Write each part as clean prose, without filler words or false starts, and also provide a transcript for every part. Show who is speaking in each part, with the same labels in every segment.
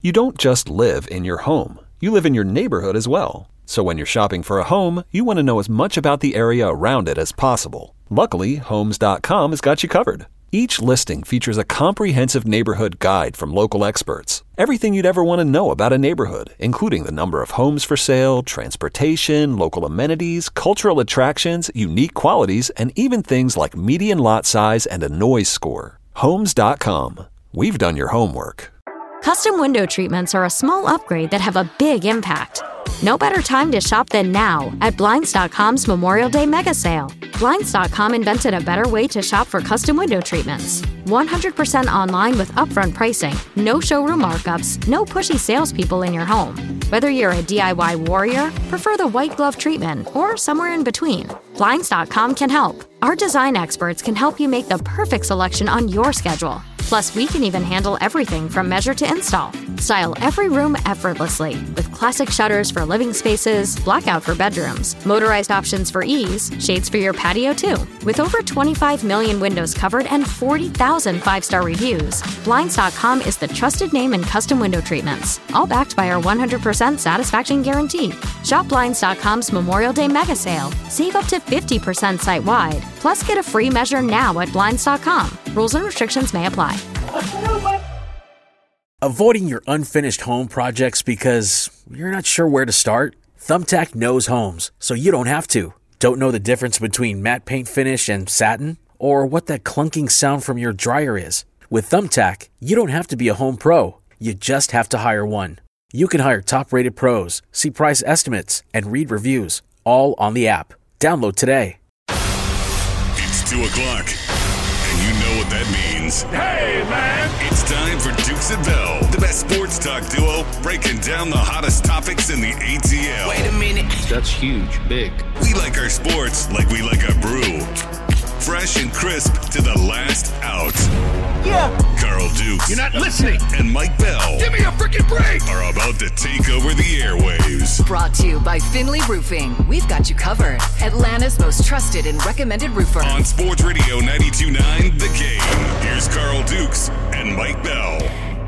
Speaker 1: You don't just live in your home. You live in your neighborhood as well. So when you're shopping for a home, you want to know as much about the area around it as possible. Luckily, Homes.com has got you covered. Each listing features a comprehensive neighborhood guide from local experts. Everything you'd ever want to know about a neighborhood, including the number of homes for sale, transportation, local amenities, cultural attractions, unique qualities, and even things like median lot size and a noise score. Homes.com. We've done your homework.
Speaker 2: Custom window treatments are a small upgrade that have a big impact. No better time to shop than now at Blinds.com's Memorial Day Mega Sale. Blinds.com invented a better way to shop for custom window treatments. 100% online with upfront pricing, no showroom markups, no pushy salespeople in your home. Whether you're a DIY warrior, prefer the white glove treatment, or somewhere in between, Blinds.com can help. Our design experts can help you make the perfect selection on your schedule. Plus, we can even handle everything from measure to install. Style every room effortlessly with classic shutters for living spaces, blackout for bedrooms, motorized options for ease, shades for your patio too. With over 25 million windows covered and 40,000 five-star reviews, Blinds.com is the trusted name in custom window treatments, all backed by our 100% satisfaction guarantee. Shop Blinds.com's Memorial Day Mega Sale. Save up to 50% site-wide. Plus, get a free measure now at Blinds.com. Rules and restrictions may apply.
Speaker 3: Avoiding your unfinished home projects because you're not sure where to start? Thumbtack knows homes, so you don't have to. Don't know the difference between matte paint finish and satin? Or what that clunking sound from your dryer is? With Thumbtack, you don't have to be a home pro. You just have to hire one. You can hire top-rated pros, see price estimates, and read reviews, all on the app. Download today.
Speaker 4: It's 2 o'clock, and you know what that means.
Speaker 5: Hey, man!
Speaker 4: It's time for Dukes and Bell, the best sports talk duo, breaking down the hottest topics in the ATL.
Speaker 5: Wait a minute.
Speaker 6: That's huge, big.
Speaker 4: We like our sports like we like our brew. Fresh and crisp to the last out.
Speaker 5: Yeah.
Speaker 4: Carl Dukes.
Speaker 5: You're not listening.
Speaker 4: And Mike Bell.
Speaker 5: Give me a freaking break.
Speaker 4: Are about to take over the airwaves.
Speaker 7: Brought to you by Finley Roofing. We've got you covered. Atlanta's most trusted and recommended roofer.
Speaker 4: On Sports Radio 92.9 The Game. Here's Carl Dukes and Mike Bell.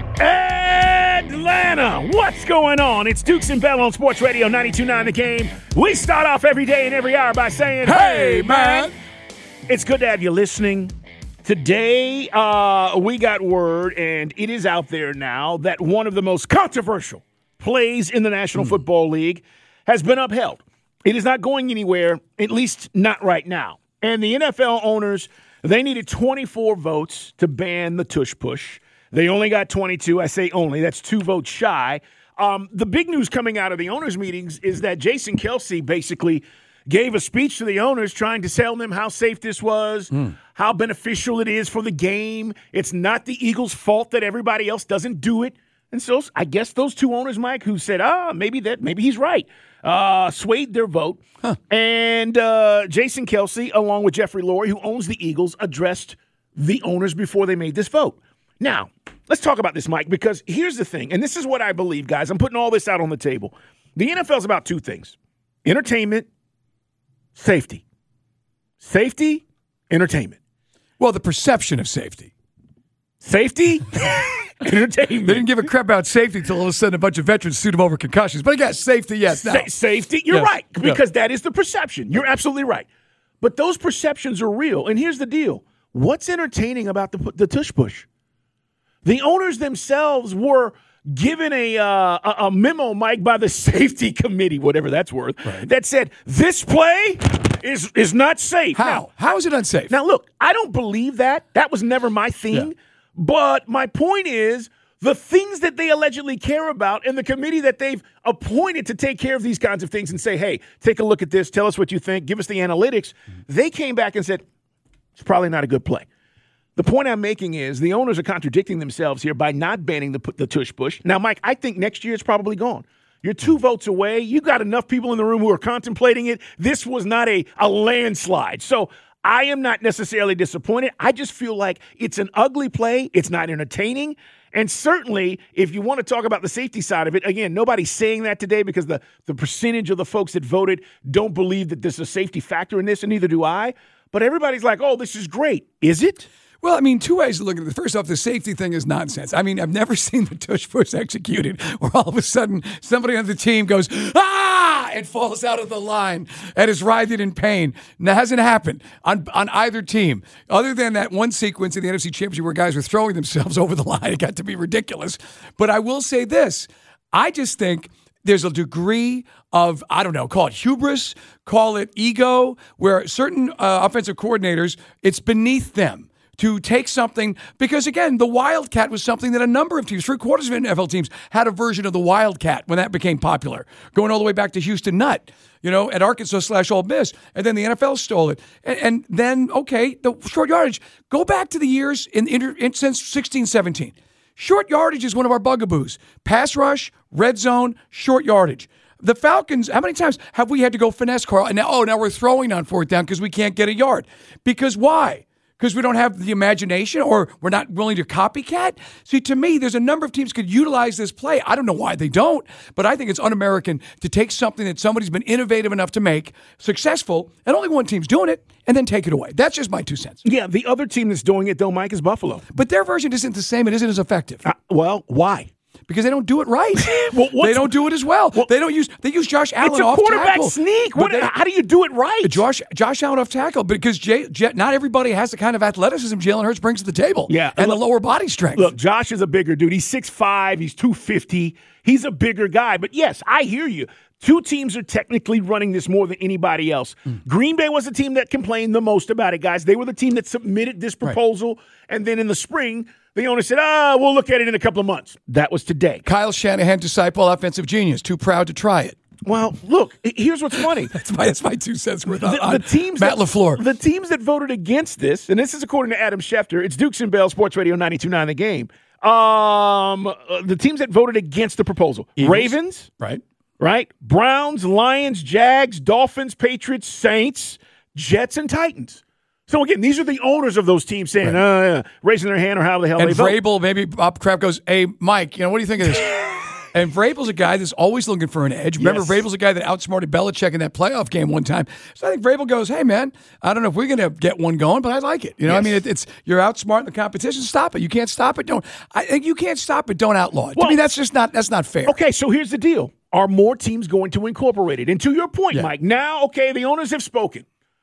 Speaker 5: Atlanta, what's going on? It's Dukes and Bell on Sports Radio 92.9 The Game. We start off every day and every hour by saying, hey, man. It's good to have you listening. Today, we got word, and it is out there now, that one of the most controversial plays in the National Football League has been upheld. It is not going anywhere, at least not right now. And the NFL owners, they needed 24 votes to ban the tush push. They only got 22. I say only. That's 2 votes shy. The big news coming out of the owners' meetings is that Jason Kelce basically gave a speech to the owners trying to tell them how safe this was, how beneficial it is for the game. It's not the Eagles' fault that everybody else doesn't do it. And so I guess those 2 owners, Mike, who said, maybe he's right, swayed their vote. Huh. And Jason Kelce, along with Jeffrey Lurie, who owns the Eagles, addressed the owners before they made this vote. Now, let's talk about this, Mike, because here's the thing, and this is what I believe, guys. I'm putting all this out on the table. The NFL is about 2 things: entertainment, safety. Safety, entertainment.
Speaker 8: Well, the perception of safety.
Speaker 5: Safety, entertainment.
Speaker 8: They didn't give a crap about safety until all of a sudden a bunch of veterans sued them over concussions. But I guess safety, yes.
Speaker 5: Safety, you're right, because that is the perception. You're absolutely right. But those perceptions are real. And here's the deal. What's entertaining about the tush push? The owners themselves were given a memo, Mike, by the safety committee, whatever that's worth, that said this play is not safe.
Speaker 8: How? How is it unsafe?
Speaker 5: Now, look, I don't believe that. That was never my thing. Yeah. But my point is the things that they allegedly care about and the committee that they've appointed to take care of these kinds of things and say, hey, take a look at this, tell us what you think, give us the analytics. They came back and said, it's probably not a good play. The point I'm making is the owners are contradicting themselves here by not banning the tush push. Now, Mike, I think next year it's probably gone. You're 2 votes away. You got enough people in the room who are contemplating it. This was not a landslide. So I am not necessarily disappointed. I just feel like it's an ugly play. It's not entertaining. And certainly, if you want to talk about the safety side of it, again, nobody's saying that today because the percentage of the folks that voted don't believe that there's a safety factor in this, and neither do I. But everybody's like, oh, this is great. Is it?
Speaker 8: Well, I mean, two ways to look at it. First off, the safety thing is nonsense. I mean, I've never seen the tush push executed where all of a sudden somebody on the team goes, ah, and falls out of the line and is writhing in pain. And that hasn't happened on either team, other than that one sequence in the NFC Championship where guys were throwing themselves over the line. It got to be ridiculous. But I will say this. I just think there's a degree of, I don't know, call it hubris, call it ego, where certain offensive coordinators, it's beneath them to take something, because again, the Wildcat was something that a number of teams, 3/4 of NFL teams, had a version of the Wildcat when that became popular, going all the way back to Houston Nutt, at Arkansas/Ole Miss, and then the NFL stole it. And then, okay, the short yardage, go back to the years since 16-17. Short yardage is one of our bugaboos. Pass rush, red zone, short yardage. The Falcons, how many times have we had to go finesse, Carl? And now we're throwing on 4th down because we can't get a yard. Because why? Because we don't have the imagination, or we're not willing to copycat? See, to me, there's a number of teams could utilize this play. I don't know why they don't, but I think it's un-American to take something that somebody's been innovative enough to make successful, and only one team's doing it, and then take it away. That's just my 2 cents.
Speaker 5: Yeah, the other team that's doing it, though, Mike, is Buffalo.
Speaker 8: But their version isn't the same. It isn't as effective.
Speaker 5: Well, why?
Speaker 8: Because they don't do it right. They don't do it as well. They use Josh Allen off tackle.
Speaker 5: It's a quarterback sneak. How do you do it right?
Speaker 8: Josh Allen off tackle, because not everybody has the kind of athleticism Jalen Hurts brings to the table.
Speaker 5: Yeah,
Speaker 8: and the lower body strength.
Speaker 5: Look, Josh is a bigger dude. He's 6'5", he's 250. He's a bigger guy. But yes, I hear you. 2 teams are technically running this more than anybody else. Green Bay was the team that complained the most about it, guys. They were the team that submitted this proposal, right. And then in the spring, the owner said, we'll look at it in a couple of months. That was today.
Speaker 8: Kyle Shanahan, disciple, offensive genius, too proud to try it.
Speaker 5: Well, look, here's what's funny.
Speaker 8: that's my 2 cents worth on
Speaker 5: Matt
Speaker 8: LaFleur.
Speaker 5: The teams that voted against this, and this is according to Adam Schefter, it's Dukes and Bell, Sports Radio 92.9 The Game. The teams that voted against the proposal.
Speaker 8: Eagles.
Speaker 5: Ravens. Right? Browns, Lions, Jags, Dolphins, Patriots, Saints, Jets, and Titans. So, again, these are the owners of those teams saying, raising their hand or how the hell they vote.
Speaker 8: And Vrabel, maybe Bob Kraft goes, hey, Mike, what do you think of this? And Vrabel's a guy that's always looking for an edge. Remember, yes. Vrabel's a guy that outsmarted Belichick in that playoff game one time. So I think Vrabel goes, hey, man, I don't know if we're going to get one going, but I like it. Yes. I mean, it's you're outsmarting the competition. Stop it. You can't stop it. I think you can't stop it. Don't outlaw it. To me, that's not fair.
Speaker 5: Okay, so here's the deal. Are more teams going to incorporate it? And to your point, Mike, now, okay, the owners have spoken.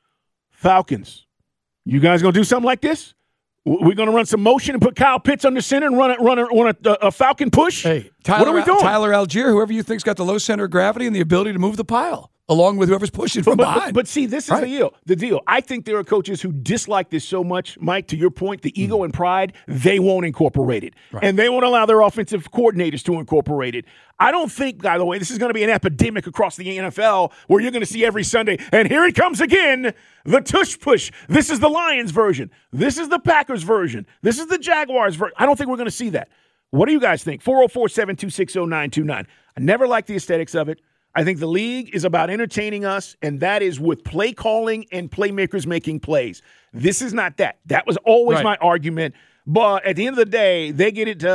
Speaker 5: Falcons. You guys going to do something like this? We're going to run some motion and put Kyle Pitts under center and run a Falcon push?
Speaker 8: Hey,
Speaker 5: what are we doing?
Speaker 8: Tyler Algier, whoever you think's got the low center of gravity and the ability to move the pile, along with whoever's pushing from behind.
Speaker 5: But see, this is the deal. I think there are coaches who dislike this so much, Mike, to your point, the ego and pride, they won't incorporate it. Right. And they won't allow their offensive coordinators to incorporate it. I don't think, by the way, this is going to be an epidemic across the NFL where you're going to see every Sunday, and here it comes again, the tush push. This is the Lions version. This is the Packers version. This is the Jaguars version. I don't think we're going to see that. What do you guys think? 404-726-0929. I never liked the aesthetics of it. I think the league is about entertaining us, and that is with play calling and playmakers making plays. This is not that. That was always my argument. But at the end of the day, they get it,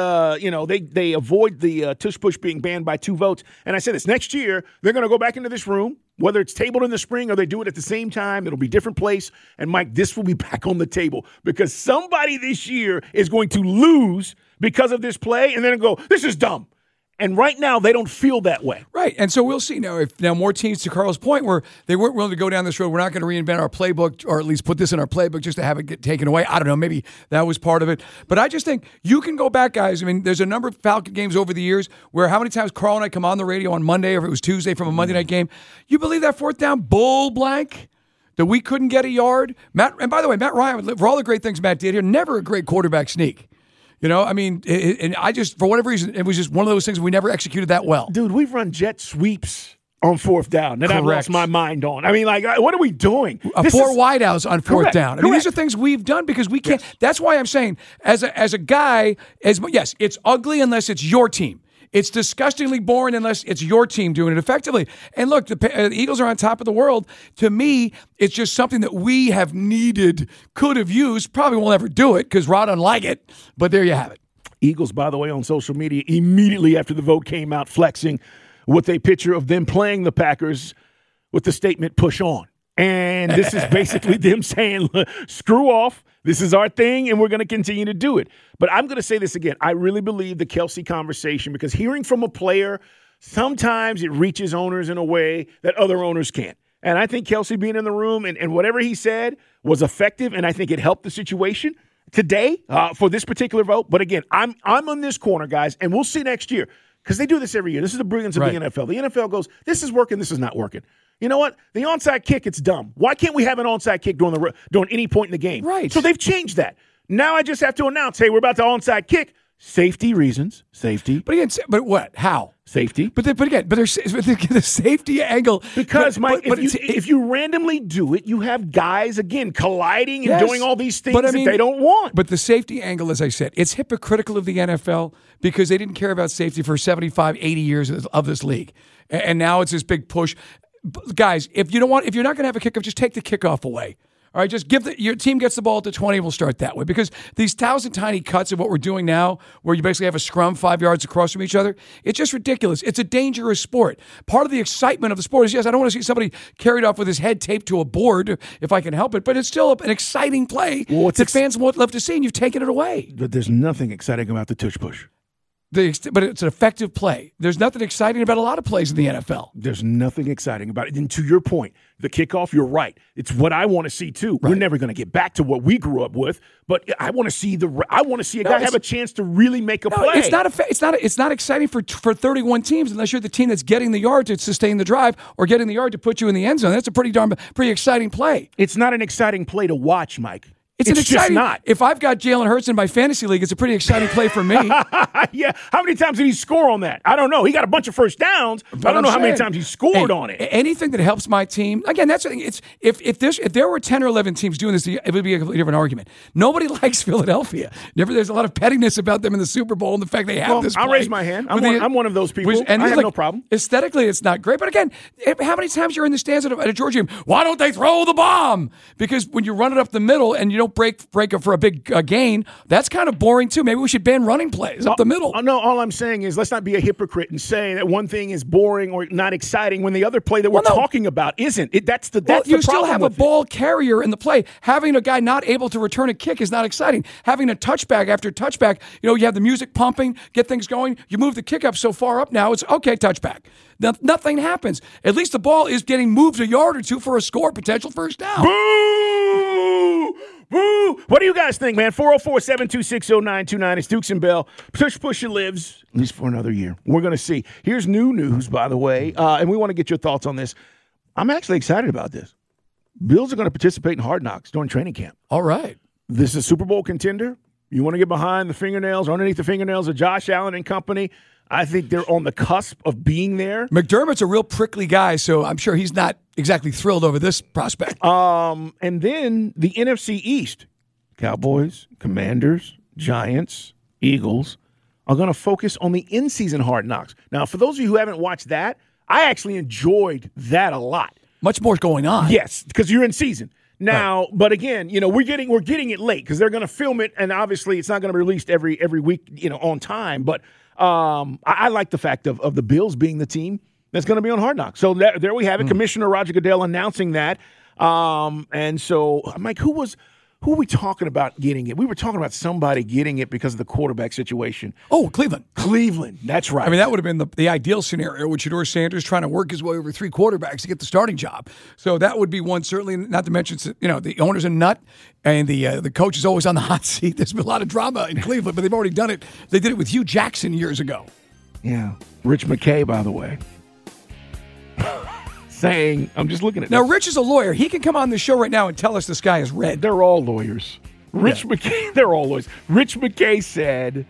Speaker 5: they avoid the tush push being banned by 2 votes. And I said this, next year, they're going to go back into this room, whether it's tabled in the spring or they do it at the same time. It'll be a different place. And, Mike, this will be back on the table because somebody this year is going to lose because of this play and then go, this is dumb. And right now, they don't feel that way.
Speaker 8: Right. And so we'll see now if more teams, to Carl's point, where they weren't willing to go down this road, we're not going to reinvent our playbook or at least put this in our playbook just to have it get taken away. I don't know. Maybe that was part of it. But I just think you can go back, guys. I mean, there's a number of Falcon games over the years where how many times Carl and I come on the radio on Monday or if it was Tuesday from a Monday night game, you believe that 4th down bull blank? That we couldn't get a yard? And by the way, Matt Ryan, for all the great things Matt did here, never a great quarterback sneak. I mean, and I just, for whatever reason, it was just one of those things we never executed that well.
Speaker 5: Dude, we've run jet sweeps on 4th down that I've lost my mind on. I mean, what are we doing?
Speaker 8: 4 wideouts on 4th down. I mean, these are things we've done because we can't. Yes. That's why I'm saying, as a guy, yes, it's ugly unless it's your team. It's disgustingly boring unless it's your team doing it effectively. And look, the Eagles are on top of the world. To me, it's just something that we have needed, could have used. Probably won't ever do it because Rod doesn't like it. But there you have it.
Speaker 5: Eagles, by the way, on social media, immediately after the vote came out, flexing with a picture of them playing the Packers with the statement, push on. And this is basically them saying, screw off. This is our thing, and we're going to continue to do it. But I'm going to say this again. I really believe the Kelce conversation, because hearing from a player, sometimes it reaches owners in a way that other owners can't. And I think Kelce being in the room and whatever he said was effective, and I think it helped the situation today for this particular vote. But again, I'm on this corner, guys, and we'll see next year, because they do this every year. This is the brilliance of the NFL. The NFL goes, this is working, this is not working. You know what? The onside kick, it's dumb. Why can't we have an onside kick during any point in the game?
Speaker 8: Right.
Speaker 5: So they've changed that. Now I just have to announce, hey, we're about to onside kick. Safety reasons. Safety.
Speaker 8: But again, but what? How?
Speaker 5: Safety.
Speaker 8: But there's the safety angle.
Speaker 5: Because, Mike, if you randomly do it, you have guys, again, colliding and doing all these things that they don't want.
Speaker 8: But the safety angle, as I said, it's hypocritical of the NFL because they didn't care about safety for 75, 80 years of this league. And now it's this big push. Guys, if you're not going to have a kickoff, just take the kickoff away. All right, just your team gets the ball at the 20, we'll start that way. Because these 1,000 tiny cuts of what we're doing now, where you basically have a scrum 5 yards across from each other, it's just ridiculous. It's a dangerous sport. Part of the excitement of the sport is, yes, I don't want to see somebody carried off with his head taped to a board if I can help it, but it's still an exciting play that fans would love to see, and you've taken it away.
Speaker 5: But there's nothing exciting about the tush push.
Speaker 8: But it's an effective play. There's nothing exciting about a lot of plays in the NFL.
Speaker 5: There's nothing exciting about it. And to your point, the kickoff, you're right. It's what I want to see too. Right. We're never going to get back to what we grew up with, but I want to see a guy have a chance to really make a play.
Speaker 8: It's not exciting for 31 teams unless you're the team that's getting the yard to sustain the drive or getting the yard to put you in the end zone. That's a pretty exciting play.
Speaker 5: It's not an exciting play to watch, Mike.
Speaker 8: It's
Speaker 5: just not.
Speaker 8: If I've got Jalen Hurts in my fantasy league, it's a pretty exciting play for me.
Speaker 5: Yeah. How many times did he score on that? I don't know. He got a bunch of first downs, but I don't know how many times he scored on it.
Speaker 8: Anything that helps my team. Again, that's the thing. It's if there were 10 or 11 teams doing this, it would be a completely different argument. Nobody likes Philadelphia. There's a lot of pettiness about them in the Super Bowl and the fact they have this play.
Speaker 5: I'll raise my hand. I'm one of those people. I have no problem.
Speaker 8: Aesthetically, it's not great. But again, how many times you're in the stands at a Georgia game? Why don't they throw the bomb? Because when you run it up the middle and you don't break it for a big gain, that's kind of boring too. Maybe we should ban running plays up the middle.
Speaker 5: No, all I'm saying is let's not be a hypocrite and say that one thing is boring or not exciting when the other play that we're talking about isn't. That's the problem.
Speaker 8: You still have a ball carrier in the play. Having a guy not able to return a kick is not exciting. Having a touchback after touchback, you have the music pumping, get things going. You move the kick up so far up now, it's okay, touchback. Nothing happens. At least the ball is getting moved a yard or two for a score, potential first down.
Speaker 5: Boo! Woo! What do you guys think, man? 404-726-0929. It's Dukes and Bell. Pusha lives, at least for another year. We're going to see. Here's new news, by the way, and we want to get your thoughts on this. I'm actually excited about this. Bills are going to participate in Hard Knocks during training camp.
Speaker 8: All right.
Speaker 5: This is a Super Bowl contender. You want to get behind the fingernails, underneath the fingernails of Josh Allen and company. I think they're on the cusp of being there.
Speaker 8: McDermott's a real prickly guy, so I'm sure he's not exactly thrilled over this prospect.
Speaker 5: And then the NFC East, Cowboys, Commanders, Giants, Eagles, are going to focus on the in-season Hard Knocks. Now, for those of you who haven't watched that, I actually enjoyed that a lot.
Speaker 8: Much more going on.
Speaker 5: Yes, because you're in season. Now, But again, we're getting it late because they're going to film it, and obviously it's not going to be released every week, on time. But I like the fact of the Bills being the team that's going to be on Hard Knocks. So there we have it. Commissioner Roger Goodell announcing that. And so, Mike, who are we talking about getting it? We were talking about somebody getting it because of the quarterback situation.
Speaker 8: Oh, Cleveland.
Speaker 5: Cleveland, that's right.
Speaker 8: I mean, that would have been the ideal scenario with Shedeur Sanders trying to work his way over three quarterbacks to get the starting job. So that would be one, certainly, not to mention, the owner's a nut and the coach is always on the hot seat. There's been a lot of drama in Cleveland, but they've already done it. They did it with Hugh Jackson years ago.
Speaker 5: Yeah. Rich McKay, by the way. Saying, I'm just looking at
Speaker 8: now,
Speaker 5: this.
Speaker 8: Rich is a lawyer. He can come on the show right now and tell us the sky is red.
Speaker 5: They're all lawyers. Rich McKay, they're all lawyers. Rich McKay said,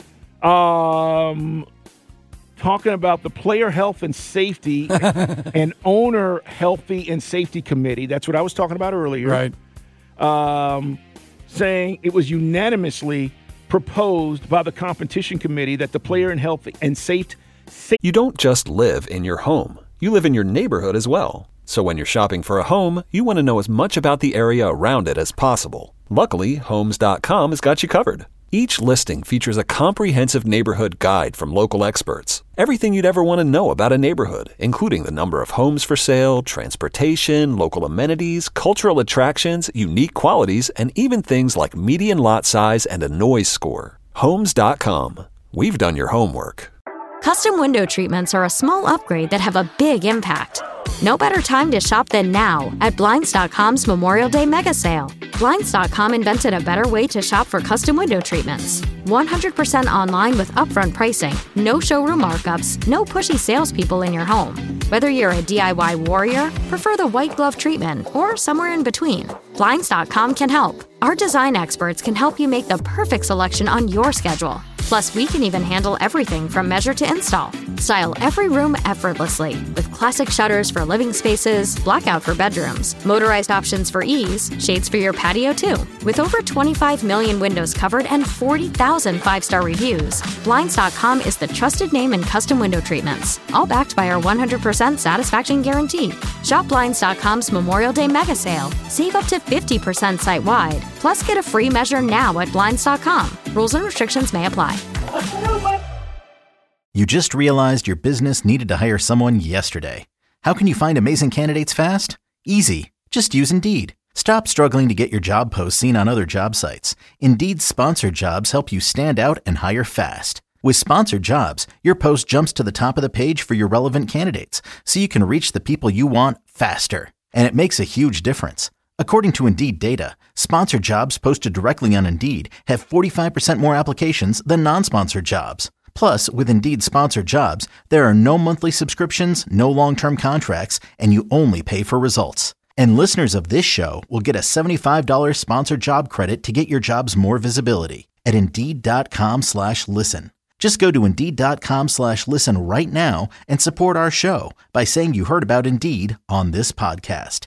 Speaker 5: talking about the player health and safety and owner healthy and safety committee. That's what I was talking about earlier.
Speaker 8: Right.
Speaker 5: Saying it was unanimously proposed by the competition committee that the player and healthy and safety.
Speaker 1: You don't just live in your home. You live in your neighborhood as well. So when you're shopping for a home, you want to know as much about the area around it as possible. Luckily, Homes.com has got you covered. Each listing features a comprehensive neighborhood guide from local experts. Everything you'd ever want to know about a neighborhood, including the number of homes for sale, transportation, local amenities, cultural attractions, unique qualities, and even things like median lot size and a noise score. Homes.com. We've done your homework.
Speaker 2: Custom window treatments are a small upgrade that have a big impact. No better time to shop than now at Blinds.com's Memorial Day mega sale. Blinds.com invented a better way to shop for custom window treatments. 100% online with upfront pricing, no showroom markups, no pushy salespeople in your home. Whether you're a DIY warrior, prefer the white glove treatment, or somewhere in between, Blinds.com can help. Our design experts can help you make the perfect selection on your schedule. Plus, we can even handle everything from measure to install. Style every room effortlessly with classic shutters for living spaces, blackout for bedrooms, motorized options for ease, shades for your patio too. With over 25 million windows covered and 40,000 5-star reviews, Blinds.com is the trusted name in custom window treatments, all backed by our 100% satisfaction guarantee. Shop Blinds.com's Memorial Day mega sale. Save up to 50% site-wide. Plus, get a free measure now at Blinds.com. Rules and restrictions may apply.
Speaker 6: You just realized your business needed to hire someone yesterday. How can you find amazing candidates fast? Easy. Just use Indeed. Stop struggling to get your job posts seen on other job sites. Indeed's sponsored jobs help you stand out and hire fast. With sponsored jobs, your post jumps to the top of the page for your relevant candidates, so you can reach the people you want faster. And it makes a huge difference. According to Indeed data, sponsored jobs posted directly on Indeed have 45% more applications than non-sponsored jobs. Plus, with Indeed sponsored jobs, there are no monthly subscriptions, no long-term contracts, and you only pay for results. And listeners of this show will get a $75 sponsored job credit to get your jobs more visibility at Indeed.com/listen. Just go to Indeed.com/listen right now and support our show by saying you heard about Indeed on this podcast.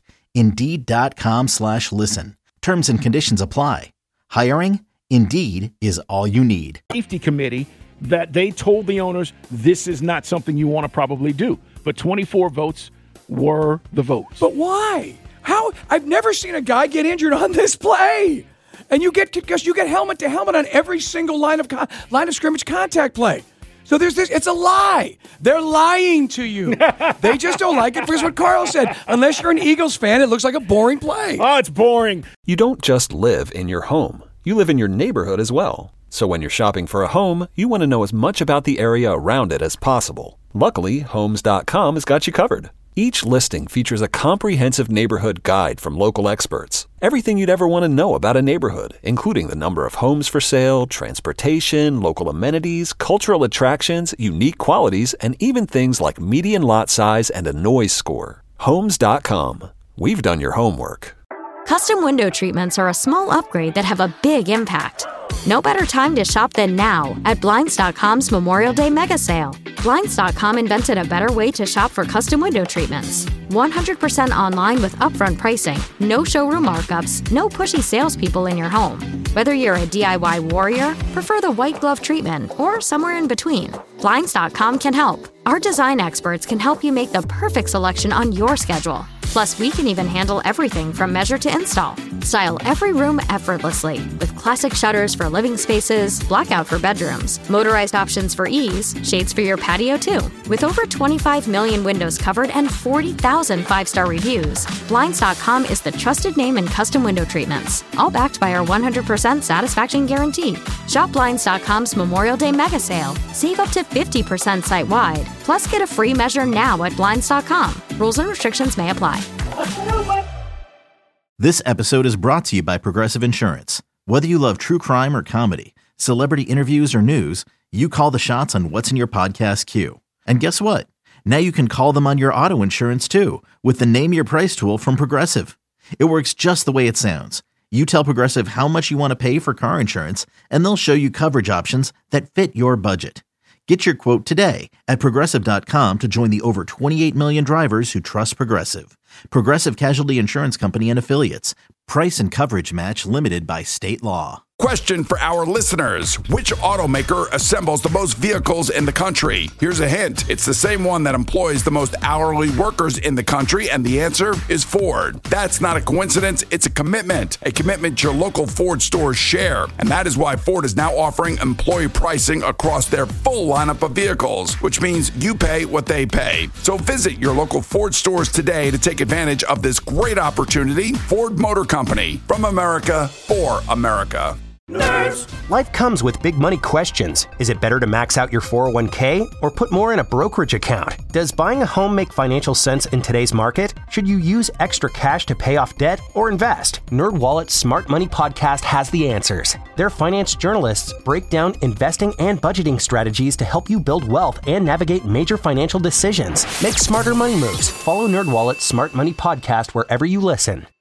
Speaker 6: Indeed.com/listen. Terms and conditions apply. Hiring? Indeed is all you need.
Speaker 5: Safety committee that they told the owners this is not something you want to probably do. But 24 votes were the votes.
Speaker 8: But why? How? I've never seen a guy get injured on this play. And you get helmet to helmet on every single line of scrimmage contact play. So there's this. It's a lie. They're lying to you. They just don't like it because what Carl said. Unless you're an Eagles fan, it looks like a boring play.
Speaker 5: Oh, it's boring.
Speaker 1: You don't just live in your home. You live in your neighborhood as well. So when you're shopping for a home, you want to know as much about the area around it as possible. Luckily, Homes.com has got you covered. Each listing features a comprehensive neighborhood guide from local experts. Everything you'd ever want to know about a neighborhood, including the number of homes for sale, transportation, local amenities, cultural attractions, unique qualities, and even things like median lot size and a noise score. Homes.com. We've done your homework.
Speaker 2: Custom window treatments are a small upgrade that have a big impact. No better time to shop than now at Blinds.com's Memorial Day mega sale. Blinds.com invented a better way to shop for custom window treatments. 100% online with upfront pricing, no showroom markups, no pushy salespeople in your home. Whether you're a DIY warrior, prefer the white glove treatment, or somewhere in between, Blinds.com can help. Our design experts can help you make the perfect selection on your schedule. Plus, we can even handle everything from measure to install. Style every room effortlessly with classic shutters for living spaces, blackout for bedrooms, motorized options for ease, shades for your patio too. With over 25 million windows covered and 40,000 5-star reviews, Blinds.com is the trusted name in custom window treatments, all backed by our 100% satisfaction guarantee. Shop Blinds.com's Memorial Day mega sale. Save up to 50% site-wide. Plus, get a free measure now at Blinds.com. Rules and restrictions may apply.
Speaker 6: This episode is brought to you by Progressive Insurance. Whether you love true crime or comedy, celebrity interviews or news, you call the shots on what's in your podcast queue. And guess what? Now you can call them on your auto insurance too with the Name Your Price tool from Progressive. It works just the way it sounds. You tell Progressive how much you want to pay for car insurance, and they'll show you coverage options that fit your budget. Get your quote today at Progressive.com to join the over 28 million drivers who trust Progressive. Progressive Casualty Insurance Company and Affiliates. Price and coverage match limited by state law.
Speaker 9: Question for our listeners. Which automaker assembles the most vehicles in the country? Here's a hint. It's the same one that employs the most hourly workers in the country, and the answer is Ford. That's not a coincidence. It's a commitment your local Ford stores share. And that is why Ford is now offering employee pricing across their full lineup of vehicles, which means you pay what they pay. So visit your local Ford stores today to take advantage of this great opportunity. Ford Motor Company, from America for America.
Speaker 10: Nerds. Life comes with big money questions. Is it better to max out your 401k or put more in a brokerage account? Does buying a home make financial sense in today's market? Should you use extra cash to pay off debt or invest? NerdWallet's Smart Money Podcast has the answers. Their finance journalists break down investing and budgeting strategies to help you build wealth and navigate major financial decisions. Make smarter money moves. Follow NerdWallet's Smart Money Podcast wherever you listen.